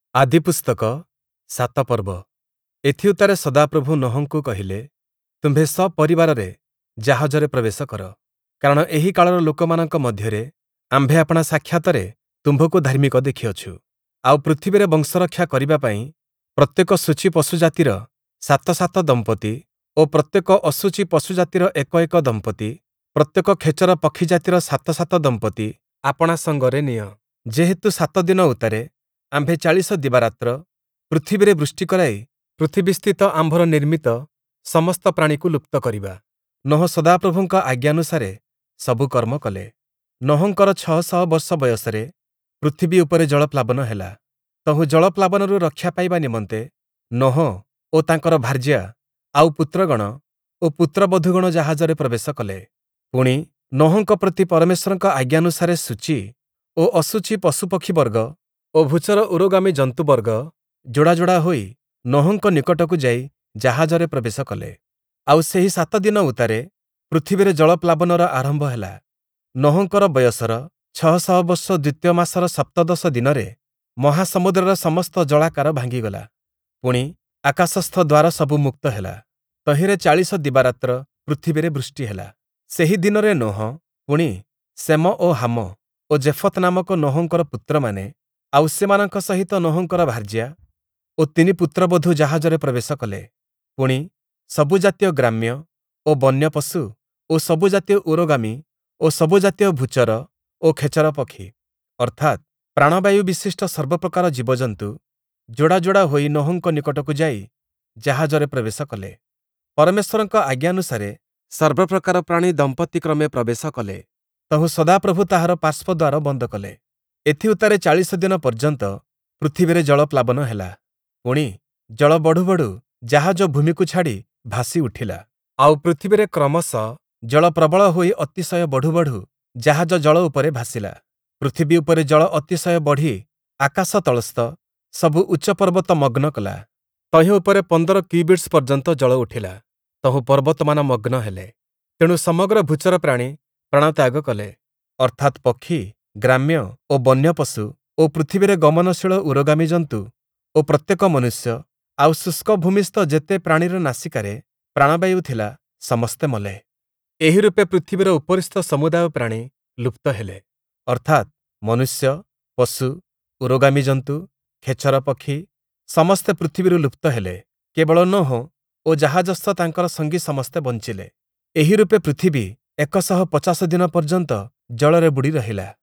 ଆଦିପୁସ୍ତକ ସାତ ପର୍ବ। ଏଥିଉତ୍ତାରେ ସଦାପ୍ରଭୁ ନୋହଙ୍କୁ କହିଲେ, ତୁମ୍ଭେ ସପରିବାରରେ ଜାହାଜରେ ପ୍ରବେଶ କର, କାରଣ ଏହି କାଳର ଲୋକମାନଙ୍କ ମଧ୍ୟରେ ଆମ୍ଭେ ଆପଣା ସାକ୍ଷାତରେ ତୁମ୍ଭକୁ ଧାର୍ମିକ ଦେଖିଅଛୁ। ଆଉ ପୃଥିବୀରେ ବଂଶରକ୍ଷା କରିବା ପାଇଁ ପ୍ରତ୍ୟେକ ସୂଚୀ ପଶୁଜାତିର ସାତ ସାତ ଦମ୍ପତି ଓ ପ୍ରତ୍ୟେକ ଅଶୁଚି ପଶୁଜାତିର ଏକ ଏକ ଦମ୍ପତି, ପ୍ରତ୍ୟେକ ଖେଚର ପକ୍ଷୀ ଜାତିର ସାତ ସାତ ଦମ୍ପତି ଆପଣା ସଙ୍ଗରେ ନିଅ। ଯେହେତୁ 7 ଦିନ ଉତ୍ତାରେ ଆମ୍ଭେ 40 ଦିବାରାତ୍ର ପୃଥିବୀରେ ବୃଷ୍ଟି କରାଇ ପୃଥିବୀସ୍ଥିତ ଆମ୍ଭର ନିର୍ମିତ ସମସ୍ତ ପ୍ରାଣୀକୁ ଲୁପ୍ତ କରିବା। ନୋହ ସଦାପ୍ରଭୁଙ୍କ ଆଜ୍ଞାନୁସାରେ ସବୁ କର୍ମ କଲେ। ନୋହଙ୍କର 600 ବର୍ଷ ବୟସରେ ପୃଥିବୀ ଉପରେ ଜଳପ୍ଲାବନ ହେଲା। ତହୁଁ ଜଳପ୍ଲାବନରୁ ରକ୍ଷା ପାଇବା ନିମନ୍ତେ ନୋହ ଓ ତାଙ୍କର ଭାର୍ଯ୍ୟା ଆଉ ପୁତ୍ରଗଣ ଓ ପୁତ୍ରବଧୂଗଣ ଜାହାଜରେ ପ୍ରବେଶ କଲେ। ପୁଣି ନୋହଙ୍କ ପ୍ରତି ପରମେଶ୍ୱରଙ୍କ ଆଜ୍ଞାନୁସାରେ ସୂଚୀ ଓ ଅଶୁଚି ପଶୁପକ୍ଷୀବର୍ଗ ଓ ଭୂଚର ଉରୋଗାମୀ ଜନ୍ତୁବର୍ଗ ଯୋଡ଼ା ଯୋଡ଼ା ହୋଇ ନୋହଙ୍କ ନିକଟକୁ ଯାଇ ଜାହାଜରେ ପ୍ରବେଶ କଲେ। ଆଉ ସେହି 7 ଦିନ ଉତ୍ତାରେ ପୃଥିବୀରେ ଜଳପ୍ଲାବନର ଆରମ୍ଭ ହେଲା। ନୋହଙ୍କର ବୟସର 600 ବର୍ଷ ଦ୍ୱିତୀୟ ମାସର 17 ଦିନରେ ମହାସମୁଦ୍ରର ସମସ୍ତ ଜଳାକାର ଭାଙ୍ଗିଗଲା। ପୁଣି ଆକାଶସ୍ଥ ଦ୍ୱାର ସବୁ ମୁକ୍ତ ହେଲା। ତହିଁରେ 40 ଦିବାରାତ୍ର ପୃଥିବୀରେ ବୃଷ୍ଟି ହେଲା। ସେହି ଦିନରେ ନୋହ, ପୁଣି ସେମ ଓ ହାମ ଓ ଜେଫତ ନାମକ ନୋହଙ୍କର ପୁତ୍ରମାନେ, ଆଉ ସେମାନଙ୍କ ସହିତ ନୋହଙ୍କର ଭାର୍ଯ୍ୟା ଓ 3 ପୁତ୍ରବଧୂ ଜାହାଜରେ ପ୍ରବେଶ କଲେ। ପୁଣି ସବୁ ଜାତୀୟ ଗ୍ରାମ୍ୟ ଓ ବନ୍ୟ ପଶୁ ଓ ସବୁ ଜାତୀୟ ଉରୋଗାମୀ ଓ ସବୁ ଜାତୀୟ ଭୂଚର ଓ ଖେଚର ପକ୍ଷୀ, ଅର୍ଥାତ୍ ପ୍ରାଣବାୟୁ ବିଶିଷ୍ଟ ସର୍ବପ୍ରକାର ଜୀବଜନ୍ତୁ ଯୋଡ଼ା ଯୋଡ଼ା ହୋଇ ନୋହଙ୍କ ନିକଟକୁ ଯାଇ ଜାହାଜରେ ପ୍ରବେଶ କଲେ। ପରମେଶ୍ୱରଙ୍କ ଆଜ୍ଞାନୁସାରେ ସର୍ବପ୍ରକାର ପ୍ରାଣୀ ଦମ୍ପତିକ୍ରମେ ପ୍ରବେଶ କଲେ। ତହୁଁ ସଦାପ୍ରଭୁ ତାହାର ପାର୍ଶ୍ୱଦ୍ୱାର ବନ୍ଦ କଲେ। ଏଥିଉତ୍ତାରେ 40 ଦିନ ପର୍ଯ୍ୟନ୍ତ ପୃଥିବୀରେ ଜଳପ୍ଲାବନ ହେଲା। ପୁଣି ଜଳ ବଢ଼ୁ ବଢ଼ୁ ଜାହାଜ ଭୂମିକୁ ଛାଡ଼ି ଭାସି ଉଠିଲା। ଆଉ ପୃଥିବୀରେ କ୍ରମଶଃ ଜଳ ପ୍ରବଳ ହୋଇ ଅତିଶୟ ବଢ଼ୁ ବଢ଼ୁ ଜାହାଜ ଜଳ ଉପରେ ଭାସିଲା। ପୃଥିବୀ ଉପରେ ଜଳ ଅତିଶୟ ବଢ଼ି ଆକାଶ ତଳସ୍ଥ ସବୁ ଉଚ୍ଚ ପର୍ବତ ମଗ୍ନ କଲା। ତହିଁ ଉପରେ 15 କ୍ୟୁବିଟ୍ସ ପର୍ଯ୍ୟନ୍ତ ଜଳ ଉଠିଲା। ତହୁଁ ପର୍ବତମାନ ମଗ୍ନ ହେଲେ। ତେଣୁ ସମଗ୍ର ଭୂଚର ପ୍ରାଣୀ ପ୍ରାଣତ୍ୟାଗ କଲେ, ଅର୍ଥାତ୍ ପକ୍ଷୀ, ଗ୍ରାମ୍ୟ ଓ ବନ୍ୟ ପଶୁ ଓ ପୃଥିବୀରେ ଗମନଶୀଳ ଉରୋଗାମୀ ଜନ୍ତୁ ଓ ପ୍ରତ୍ୟେକ ମନୁଷ୍ୟ, ଆଉ ଶୁଷ୍କ ଭୂମିସ୍ଥ ଯେତେ ପ୍ରାଣୀର ନାସିକାରେ ପ୍ରାଣବାୟୁ ଥିଲା, ସମସ୍ତେ ମଲେ। ଏହି ରୂପେ ପୃଥିବୀର ଉପରିସ୍ଥ ସମୁଦାୟ ପ୍ରାଣୀ ଲୁପ୍ତ ହେଲେ, ଅର୍ଥାତ୍ ମନୁଷ୍ୟ, ପଶୁ, ଉରୋଗାମୀ ଜନ୍ତୁ, ଖେଚର ପକ୍ଷୀ ସମସ୍ତେ ପୃଥିବୀରୁ ଲୁପ୍ତ ହେଲେ। କେବଳ ନୋହ ଓ ଜାହାଜସ୍ଥ ତାଙ୍କର ସଙ୍ଗୀ ସମସ୍ତେ ବଞ୍ଚିଲେ। ଏହି ରୂପେ ପୃଥିବୀ 150 ଦିନ ପର୍ଯ୍ୟନ୍ତ ଜଳରେ ବୁଡ଼ି ରହିଲା।